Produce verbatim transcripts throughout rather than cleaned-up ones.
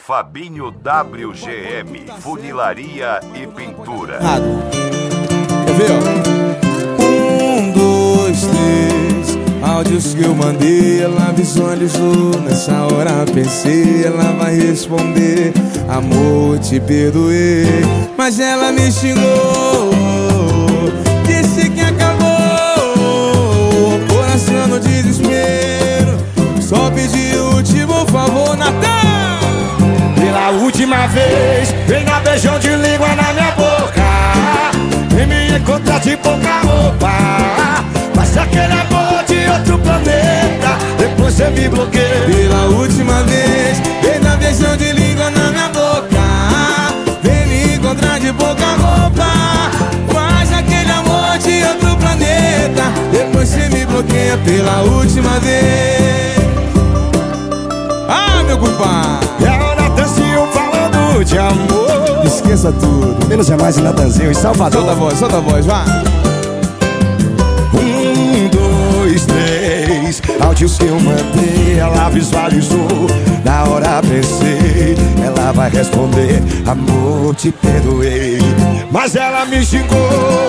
Fabinho W G M, funilaria e pintura. Quer ver, ó? Um, dois, três. Áudios que eu mandei, ela visualizou. Nessa hora pensei, ela vai responder: amor, te perdoei. Mas ela me xingou, disse que acabou. Coração no desespero, só pedi o último favor, Natan. Pela última vez, vem dar beijão de língua na minha boca. Vem me encontrar de pouca roupa. Passa aquele amor de outro planeta, depois você me bloqueia. Pela última vez, vem dar beijão de língua na minha boca. Vem me encontrar de pouca roupa. Faz aquele amor de outro planeta, depois você me bloqueia. Pela última vez. Ah, meu compadre! É o Natanzinho falando de amor. Esqueça tudo. Menos é mais o Natanzinho em Salvador. Solta a voz, solta a voz, vai. Um, dois, três. Áudios que eu mandei, ela visualizou. Na hora pensei, ela vai responder: amor, te perdoei. Mas ela me xingou,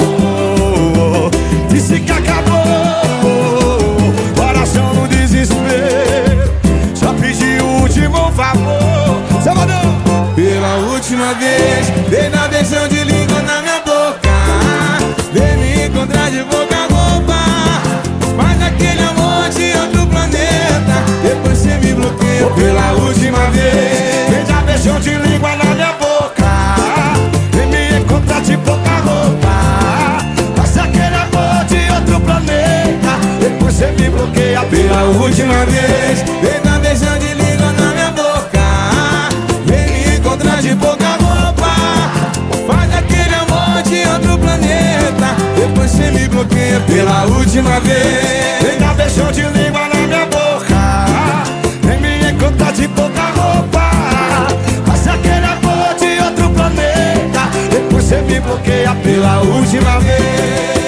disse que acabou. Coração no desespero, só pedi o último favor. Salvador! Pela última vez, vem dar beijão de língua na minha boca. Vem me encontrar de boca roupa. Faz aquele amor de outro planeta, depois você me bloqueia. Pela última vez, vem dar beijão de língua na minha boca. Vem me encontrar de pouca roupa. Faz aquele amor de outro planeta, depois você me bloqueia. Pela última vez, vem dar beijão de língua na minha boca. Vem me encontrar de pouca roupa. Faz aquele amor de outro planeta, depois você me bloqueia. Pela última vez, vem dar beijão de língua na minha boca. Vem me encontrar de pouca roupa. Faz aquele amor de outro planeta, depois você me bloqueia. Pela última vez.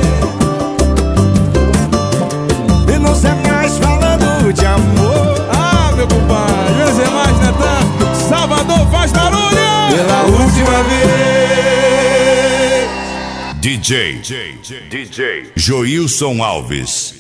E não sei mais falando de amor. Ah, meu compadre, menos é mais, Natan. Salvador faz barulho. Pela última vez. D J D J Joilson Alves.